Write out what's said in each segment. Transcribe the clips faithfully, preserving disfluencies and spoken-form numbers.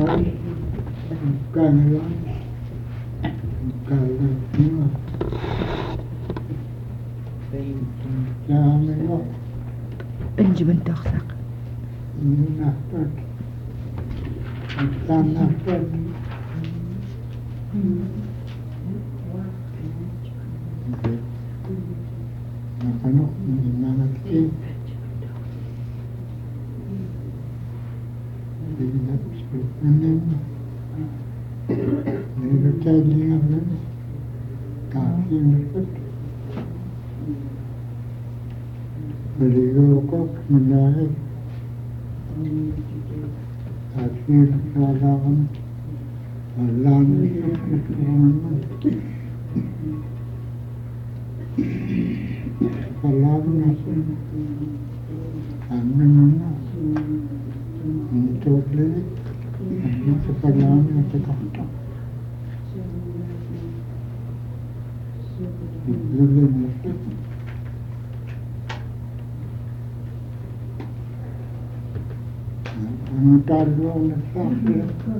Bukan bukan lagi. Jangan lo. Benjamin Toxak. Ini nafas. Bukan nafas. Nakano nanakti. Tidak sebenarnya. Ini jadi apa? Kaki nafas. Beliau kok menarik. Hasil salam. Allah salam nasi amin untuk lirik amin salam nasi kata dulu nasi antar dua nasi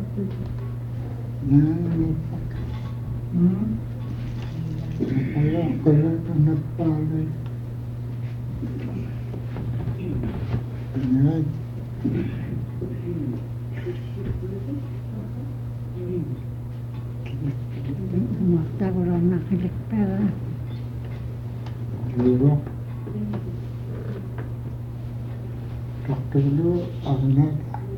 Nani hmm? Kalau kalau kena pale, ni, Mata orang nak lepel. Dulu, tak dulu anak.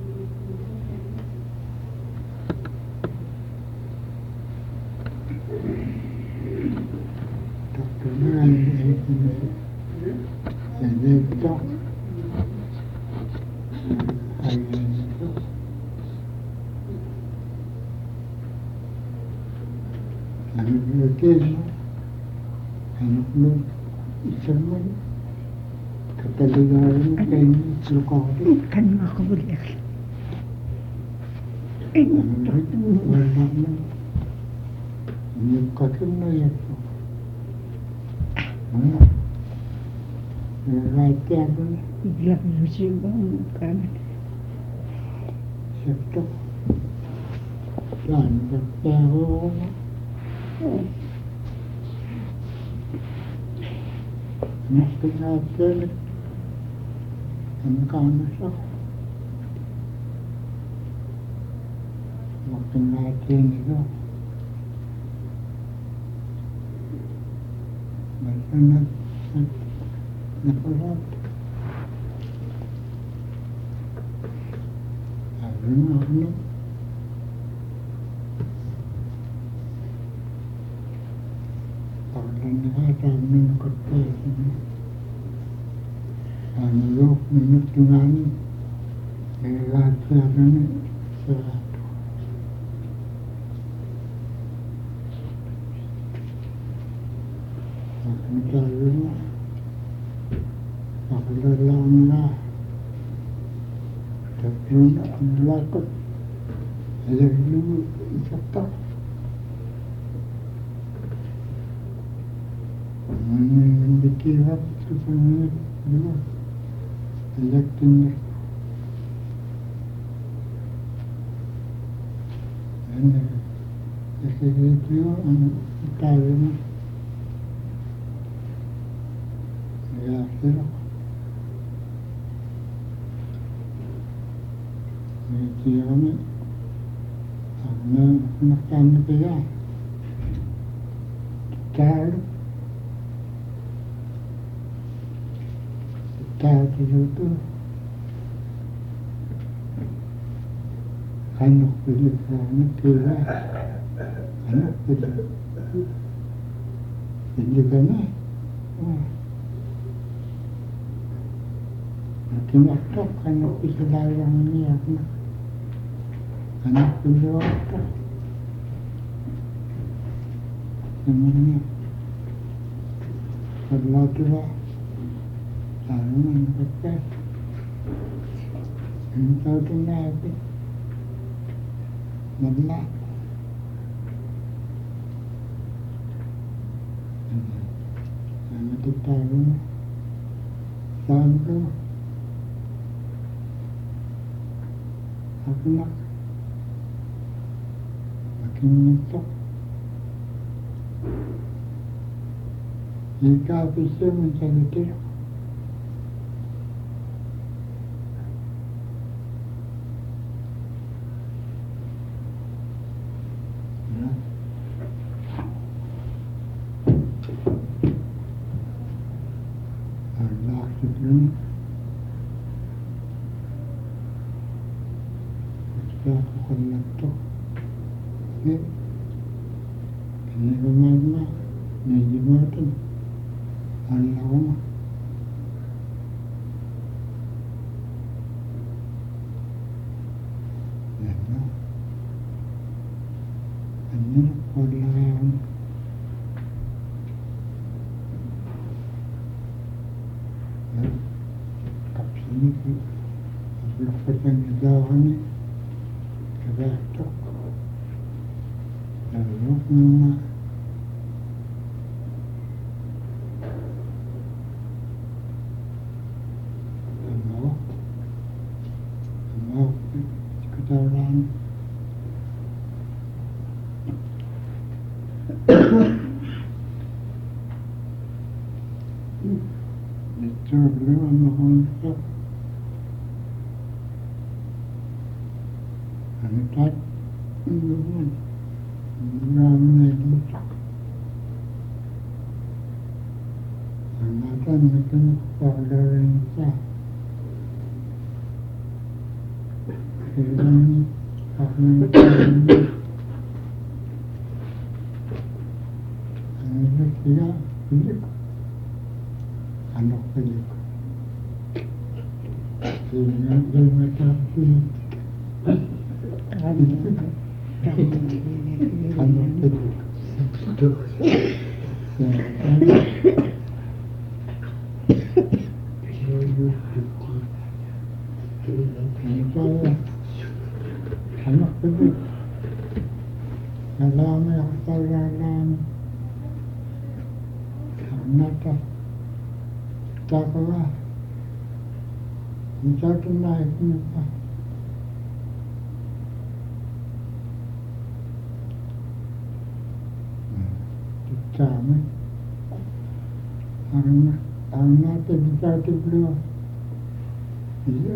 Anak lu semua ketelingaan kain sulkori Kan aku boleh. anak warna ni kakaknya ya mana rakyat apa Biar lucu kan. siapa dan bertahu nak kenapa engkau nasab waktu nanti itu macam nak nak berat hari ni Orang ada minum kopi, anu minum dengan rakyat ini satu. Macam tu, kalau lama, tapi nak melakukan, ada dulu cakap. Ini dikira sebenarnya dulu elektronik. Ini sesuatu yang kita ya sila. Ini dia ni, ane makan dia, kita Kita itu anak pilih anak pilih anak pilih pilih mana? Nanti waktu anak pilih larang ni anak anak pilih waktu namanya Allah tu lah. Lalu mereka entah tu apa, mana, mana kita tahu, sanggup, apa nak, hinta. Ika bisa mencari dia. Allah sebelum kita akan tu, ni, ini rumah ni jemaatan Allah rumah. Ya, ini Allah. Kapsini ku berlepas jauhnya kebetul. Lalu nama nama nama kedalam itu beliau menghormat Anitat Nuhun Ramai Musak Anatan Mekan Pada Rinsa Kirani Ahmad Anitat Tiga Pilih Anak Pilih Sehingga Dia Macam Pilih Anak Pilih Anak Pilih Alam yang terdalam Anak Takwa Mencari naik muka Kami Anak Anak Mencari beliau Iya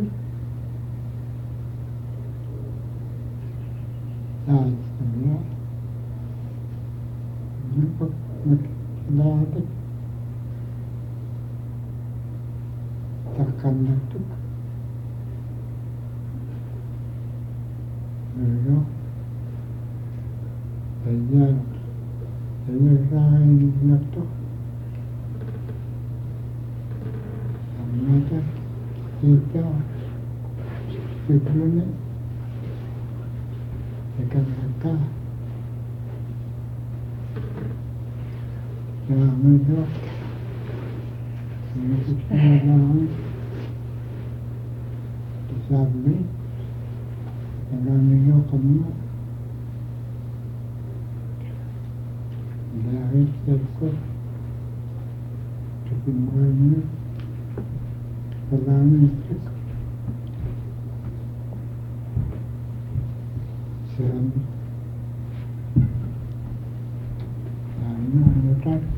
Saya sebelah Nampak Mencari Takkan itu Lalu Saya Saya lain itu Amat Kita Sebelumnya Dekat mereka Jangan menjawab Ini semua Sabi, marami niyo kami dahil sa ko sa pinuhay niyo salamin siya salamin salamin ano tayo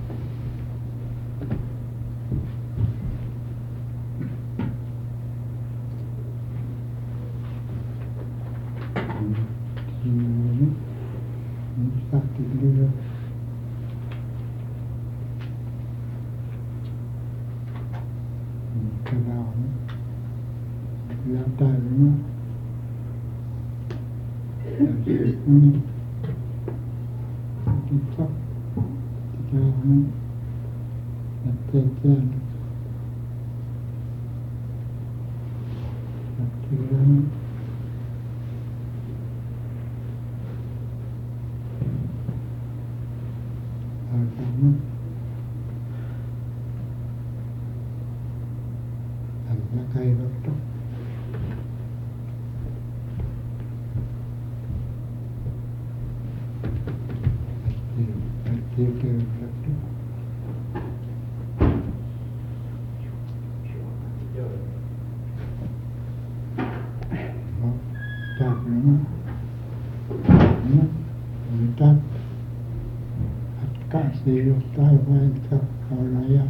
Iyo taivaan takkaalla ja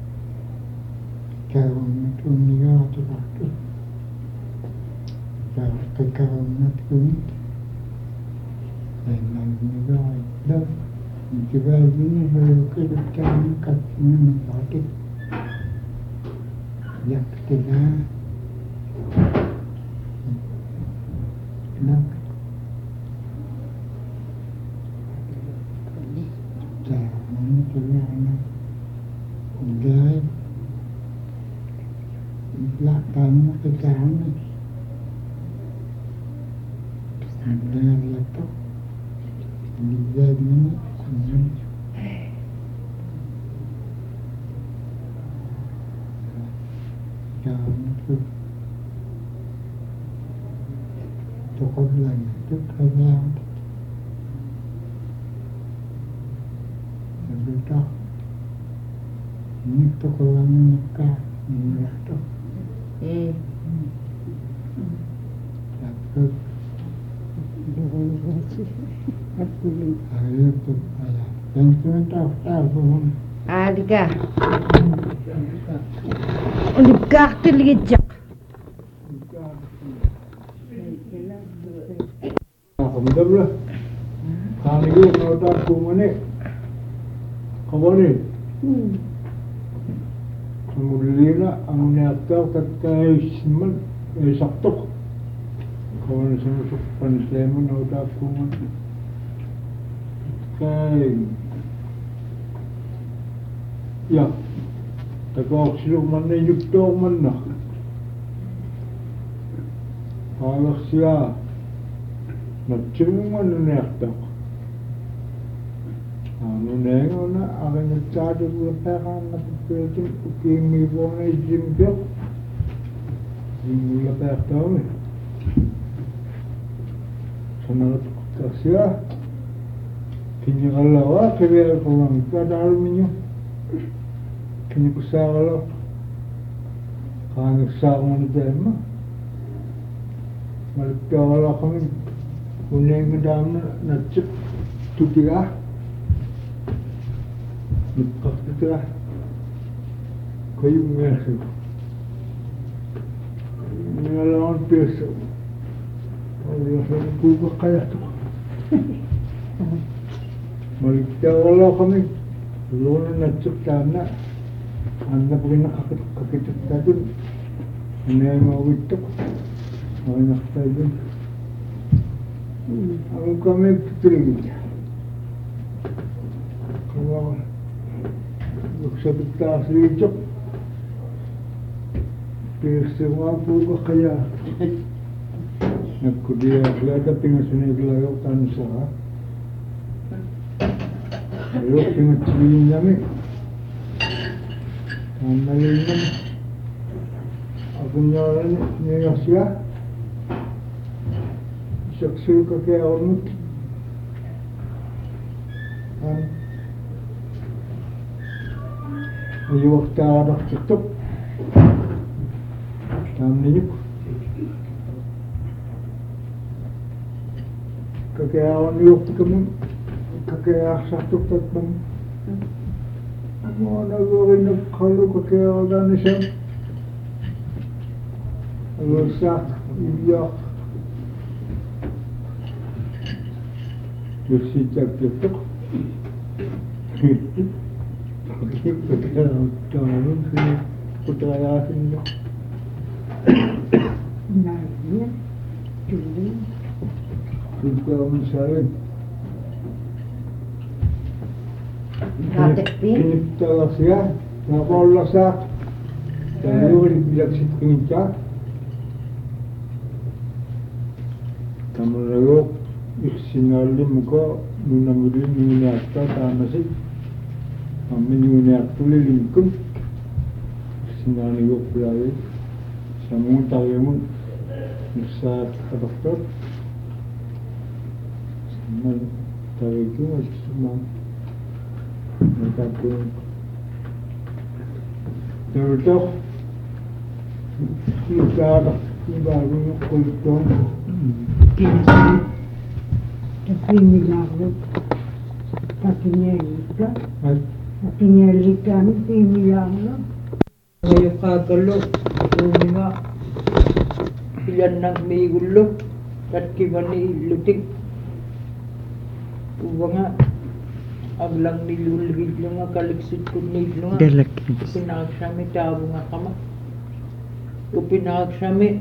käyn tunniaatavasti. Ja sitten käyn kun ennen niitä niitä väliin oli kyllä käynyt katsomaan vaatit. Jäktelää. No. Tää on kyllä aina gái Lataan cái cháu này Đây là tóc Đi dây nó còn Cháu nó cứ Tôi có lần trước hơi nhau Rồi đó Ini tu kalau nikah ni tu. Eh. Tapi hari tu ayah. Yang tu tahu tahu pun. Adika. Unik kartel gejak. Alhamdulillah. Kali ini kalau tak kumane, kamu ni. Mulina ang niataw katay siman ay saktok. Kawan sinusuk pansleman na utapungan. Kay ya, takok silog man na yugtog man na. Halak siya nagsimong man na niataw. Ano na yun na, aking nagsadot ng pera na pagpilitin, ukimi po na ijimbyo. Hindi mo pera tao eh. Sanat ko siya. Kinikalawa, kaya ko lang kadal minyo. Kinikusakalaw. Kanagsak mo na tema. Maligkawala kami. Unang madam na natsip. Tutiga. Nagkakita kayong meron. Nalaman peso. Wala sa buka kaya ito. Maligtawala kami. Luna na tsukta na. Anda pa rin nakakita ka dun. Ano yung mawid ito. Mga nakita dun. Ang kami pituloy. Kawawa. Sabi taas dito. Pero sa mga puga kaya nagkudiyak-lada pingasuniglayaw tansa ha. Pero pingatsilin namin. Ang nalinan. Ako niya niya siya. Saksul ka kaya ormut. Ang Ayuh tarik tutup, tam niuk. Kekayaan niuk kamu, kekayaan satu tetap. Mana gorin nak kalau kekayaan dan nisam, rusak, iya. Jadi cak tutup. Putra tahun sini putra yasin jo. Nadia, Julie, Juga mensalin. Katek pin. Kita lasya, ngapa lasya? Lalu dibilang situ kinca. Kamu lalu iksinali muka nunamuri nunasta tanasi. Amin yung niatuli lingkong sinani ko pulay sa mga tayo mo sa doktor sa mga tayo ko mas sa nagkakong pero ito nagkakak yung bago yung kulitong Kinasal. Tapi milagro. Pakinyelika. Ay, Pakinyelika ni timilang lang. Ngayon kagalo, uni nga, ilan nang may gulo, at kimani lutik. Uwa nga, aglang nilulgid lang nga, kaliksit ko nilo nga. Pinagsami, tabo nga kama. Kung pinagsami,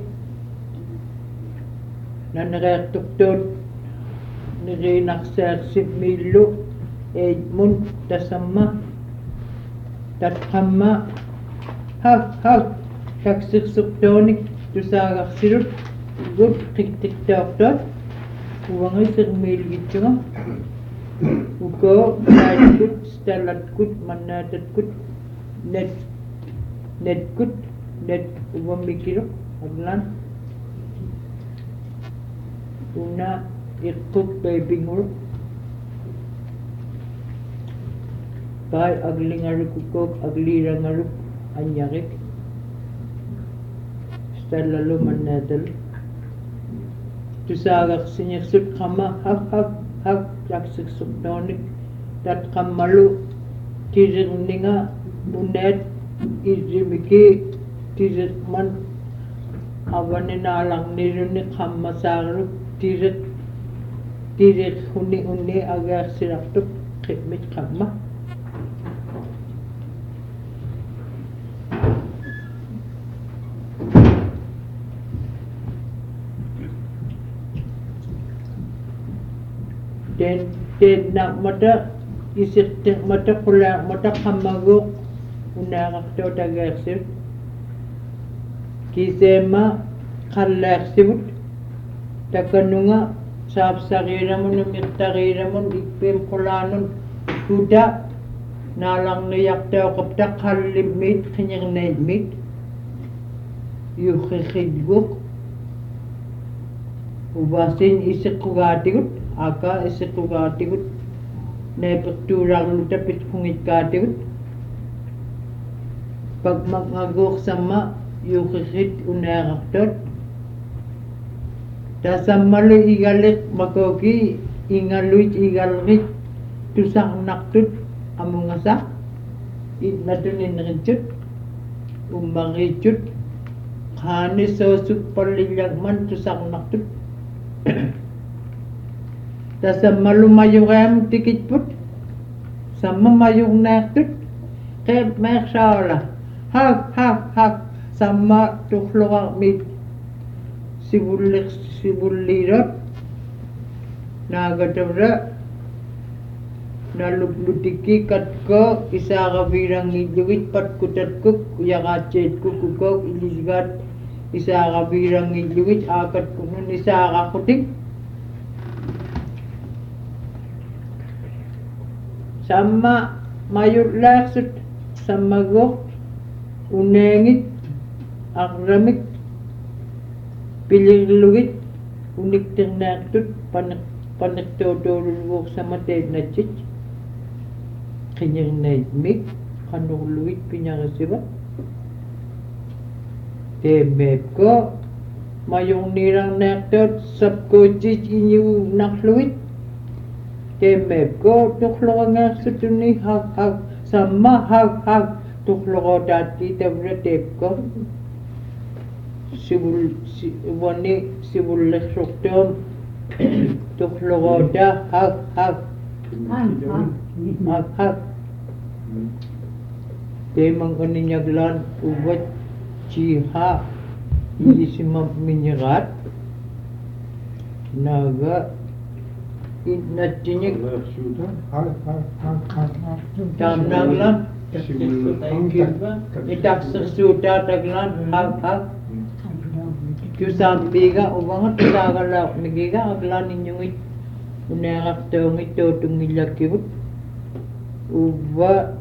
na naretukton, nirinaksersip milo, Edmund, tasama, tatkama, hag, hag, kaksiksuktonik, tusagaksirut, good, tik-tik doktor, uwangay sa kumiligit siya nga. Uko, kut, stalat kut, manatat kut, net, net kut, net, uwang mikiro, aglan. Una, ikut baby nguruk. Kay agli ngaruk ukok, agli rangaruk, anyarik. Stalalu manadal. Tusagak sinyaksut kama, hak, hak, hak, jaksik sukdonik. Dat kamalu, tirik ninga, unet, izimiki, tirik man, awanin alang nirunik kama saruk, tirik, tirik huni-huni agar siraktuk, khidmit kama. Den den nak mata isik tek mata kula mata kamago una rakto tagarsir kisema khallaksibut takanunga sab sarira mun mirtarira mun ipem kulanun kuda nalang niyak taw kapta khallimit khinyang naidmit yukhiguk ubasin isik kugatigut aka isik kugatigut nepekturang lutapit kungit katigut pag magagok sama yukhigit unaraktot tasamalu igalik makogi ingaluit igalrit tusak naktut amungasa idnatunin rincut umangricut khani sosuk palilagman tusak naktut tasamalu mayugam tikit put sama mayung naktut keb mekshala hak hak hak sama tukhlawak mit sibulik sibulirot nagadabra nalublutiki katko isaga birang iluit pat kutatkuk yakachet kukukok ilisgat isaga birang iluit akat kunun isaga kutik sama mayur laksut sama gok unengit akramik pililugit unik ternaktut panak panak todorulwok sama tednachit kanyang naidmik kanuluit pinyakasiba tebeb ko mayong nirang naktot sabkojit inyu nakluit tebeb ko tuklo nga sutuni hak hak sama hak hak tuklo ko dati tabra teb ko sibul si wani sibul lesoktom tuklo ko da hak hak hak hak temang kaninyaglan ubat ciha isimam minyerat naga idnatinyag hal hal hal hal hal. tamnaglan itak sesuta taglan hak hak kusambiga ubangat tagalak nigiga aglan ninyungit unerak tongit totungilakibut uba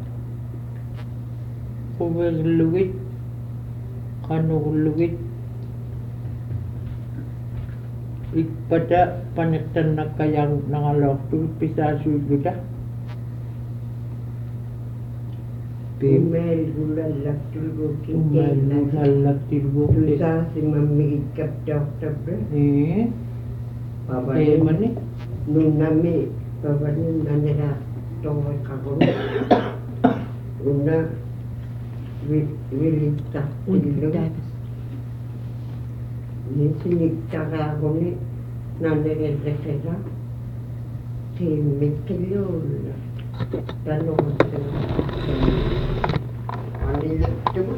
uberlugit kanulugit ikpada panektan na kayang nangalok tu pisa sujuda Umel gula laktul gokin umay halak tilgo Tusa si mami ikap doktor bre. eh Papa eh ni mani nun nami papa ni nanera toi kakon. Una vilittä illu. Niin sinittää kun nanne rekera. Timmikkelulla. Tanomattelu. Anillettu.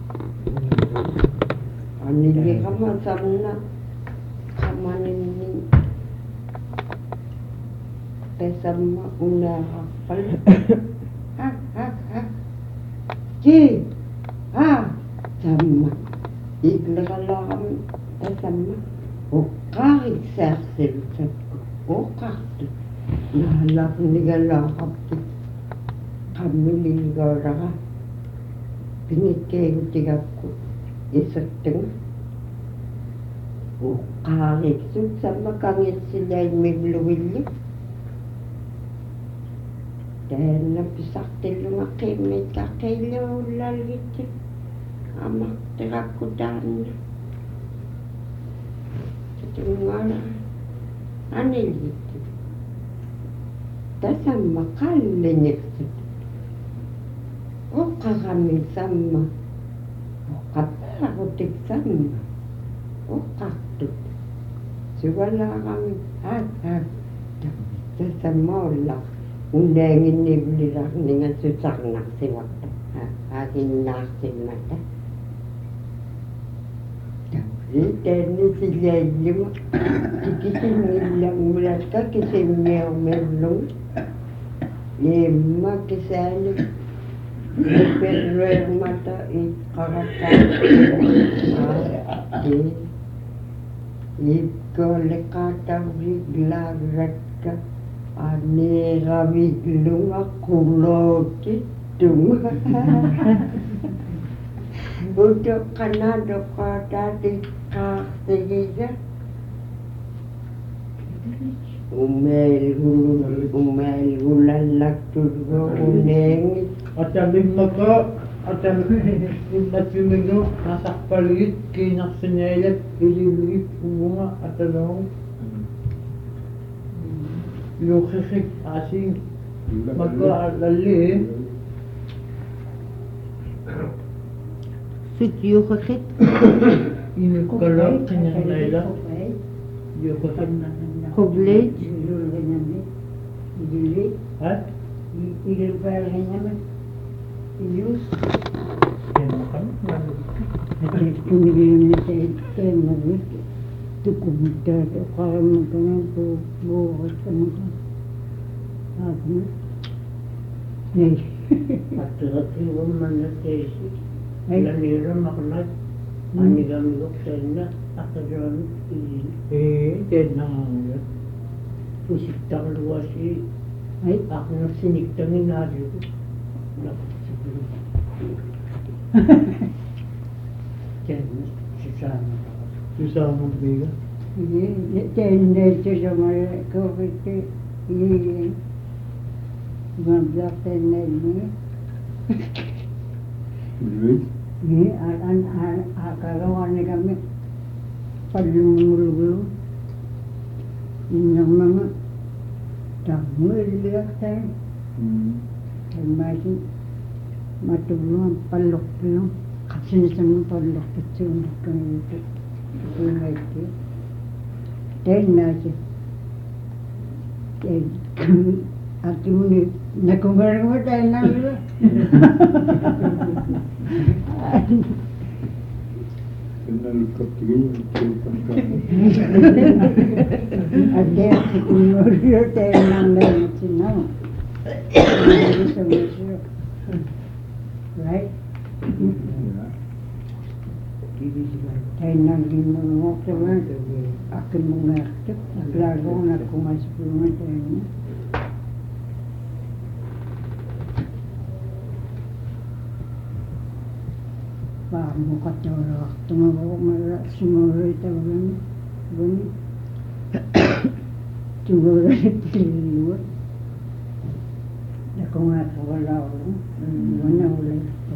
Anille kama sanna. Kamanin niin. Pesama unahappal. Hak hak hak. Ki. Ha. Sama. Iglakalam. Pesama. Ukkarit sääkseltä. Ukkarit. Nahalak nigalakapti. Kami ligauraga. Pinikkeutigatku. Isatteng. Ukkarit sama kangit sila migluwilli. Tänne pisahtelun akemit kakeilulla liitti. Amatterakku tänne. Tungala. Aneliitti. Tasamma kallenekset. Okkakamin samma. Okkapääkotik samma. Okkaktut. Syvällä-akamin. Hät hät. Tasamma olla. Unengin nivlirak ningan susarnaksivat. Hakinnaksimmata. Sitten silläilma. Tikisimmillä mulasta kisimmiä mellun. Lemma kesällä. Perreemata ikkarata. Ikkolle katavri glagrakka. Anera viglunga kuloti tunga. Untuk kanado kata dikasihnya. Umel hulu umel hulalak turgo uneng. At lima ka, at lima simingo, nasa palit, kinaksinyalat, ililit, bunga, at along. Yung kisik asing magkaalali. Sit yung kakit. Yung kalap, kanyang layla. Yung kisik. Kublej. Ilulit. At? Ilipal naman. Ilus. Yan makan. Pinigil na sa ito. Nagit. Tukumita. Kaya mo ka na po. Bukas ka mo ka. Ako na. Eh. Pati ko man na tesi. Ay. Lanira makanat. Anigamigok sa ina. Akajan. Eh, yan na nga. Pusiktang luwas eh. Ay. Ako na siniktangin na rin. Nakasisiguro. Diyan, sasama ako. Susama biga. Tende ito sa mga COVID. Iyan. Mablak tende niya. Luis. Ni an an akarawan ni kami palumululo. Yung mga tamu lihat saya, masih matulungan palok lang kasi sama palok itu kan itu itu lagi. Dan nasi, dan aku ni nak ngomong apa dah nak. Ada umur dia tenang dan senang. Bisa masuk, right? Tenang di mana macam aku mengerti. Lalu aku masih belum ada. Pak muka orang tengah bawa semua itu begini, begini. Cuma di luar. Aku nggak tahu lah, mana boleh.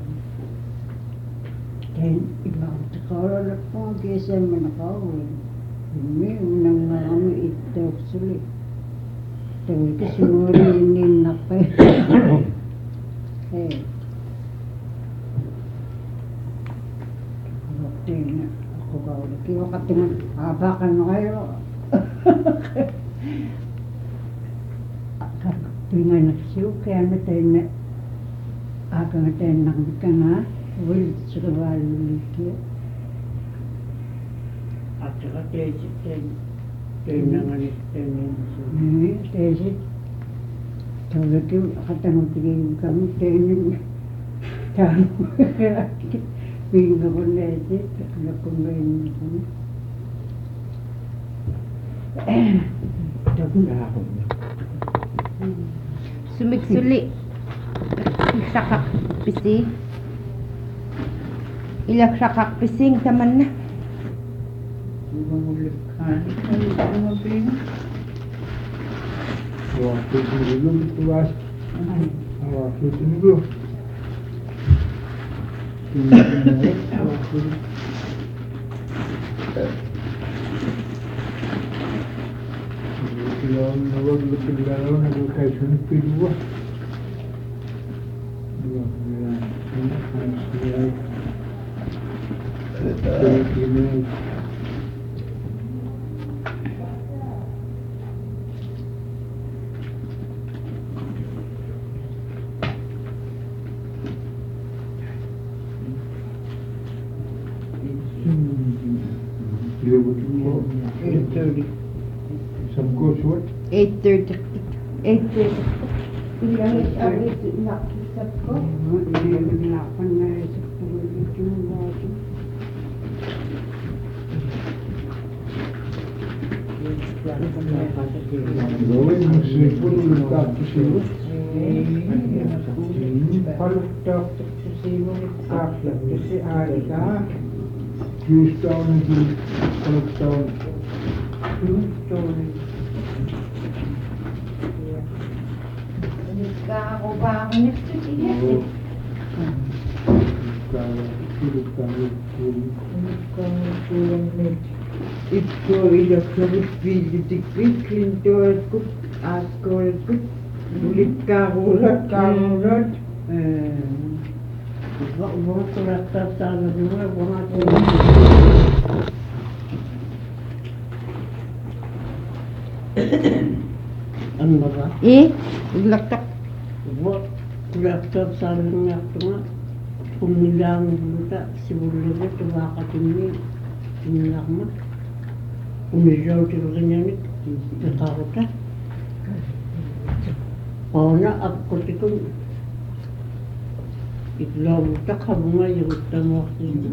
Dan ibang sekolah lepas kisah mana kau, ini menang mengalami itu sulit. Tuh itu semua ini apa? Eh, waktu ini aku kau lagi waktu dengan apa kan kayo? Dengan siu kaya na tayo na aga na tayo nakita na will survival lagi. At saka tesip tayo. Tayo nangalit tayo na Ini tayo kalau tu kata nak pergi kami tayo na tahu pergi ke mana je nak kembali kami. Tapi dah aku. Sumik-suli. Sakak pisi. Ilak sakak pising taman na. Mangulit ka. Ano ka mabing? Waktu itu dulu tuas. Waktu itu dulu. Waktu Kalau nawag lebih dalam ada kaitan kedua. Dua bulan ini saya ini dia betul. eight thirty. सबको छोड़ eight thirty. eight thirty. Ilang abis nakisap ko. Ini lapan na sa tuloy itu lagi. Rồi mình sẽ phun cả cái gì đó. Palukta simu kakla kasi aika. Houston itu Houston. Nagkako ba ako nito siya? Oh. Kalau itu kalau itu Itko ila kabut pili tikrit klinto askut asko askut ulit karulat karulat. Mga kurakta sana dua, mga Ano ba? Eh, iglaktak. Mga kurakta sana nga ito nga. Pumilang buta, siguro na tumakatin Pinilang mo. Umisaw sila ganyan. Kakarota. Oo na, ako tikong Itlaw tak habunga yung tamo kasi.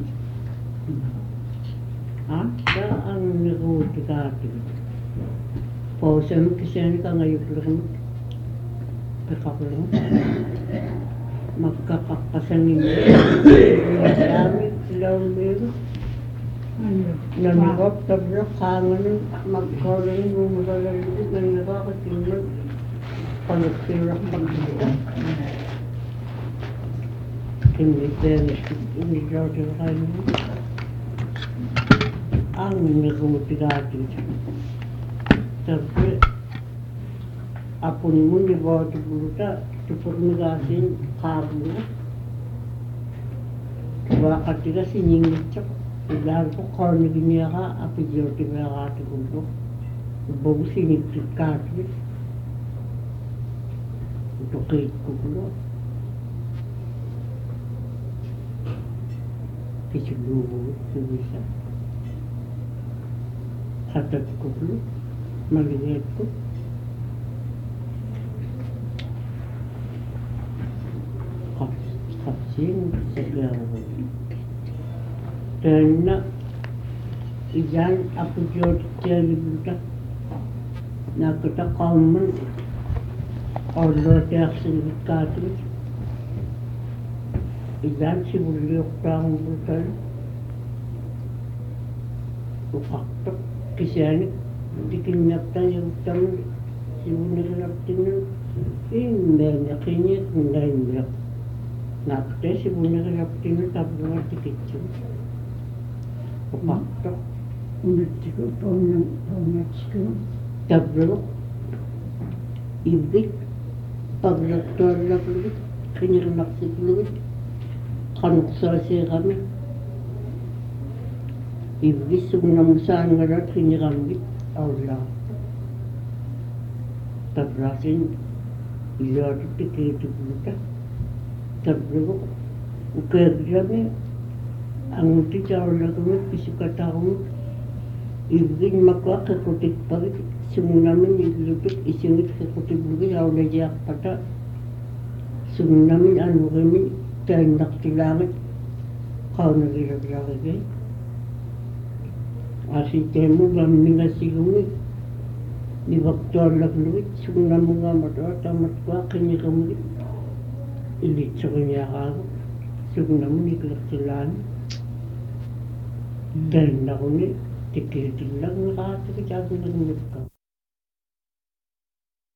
Ha? Sa ang nakuti ka atin. Pausa mo kasi ano ka ngayon lang. Kakakulang. Magkakakasanin mo. Dami itlaw meron. Nanigap tabla kangan magkaroon mo magalalibit na nakakatingin. Panagsirak pagkita. Hindi pwede, hindi daw siya kayo. Ang nagumutigati. Sabi, apon mo ni Bawati Buruta, tupurmigasin karbo. Bakit sila siningit siya. Dahil po karnig niya ka, apigyo tiba ka tigulo. Bago sinigit karbo. Ito kahit kukulo. Kisilubo sa bisa. Hatat ko po, maliit ko. Kapsin sa garo. Dahil na, iyan ako diyot siya libuta. Nakatakaman, order siya sa libikatis. Iyan si Buliok Prang Brutal. Upaktok. Kasi ano, dikinyaptan yung taman. Si Buliok Prang hindi niya kinyat, hindi niya. Nakita si Buliok Prang tablo nga tikit yun. Upaktok. Unat ko, paunat ko. Tablo. ibig paglagtolagluit kinirnaksigluit kanuksasi kami ibig sumnamusan ngarat kiniramgit Allah tabrasin iladu tikitu buta tabro ukerjame ang tijarlaguit pisukataung ibig makwa kakutik pagit sumunamin iglupit isingit kakutik bugi awlajak pata sumunamin anu kami taindak tilangit kau nagilagilagay asin temu gaminga silungit ni waktu lagluit sumunamin nga matwa tamat kwa kanya kamuli ilit sa kanya ako sumunamin iglagtilan taindak ko ni tikitin lang nakatikitin lang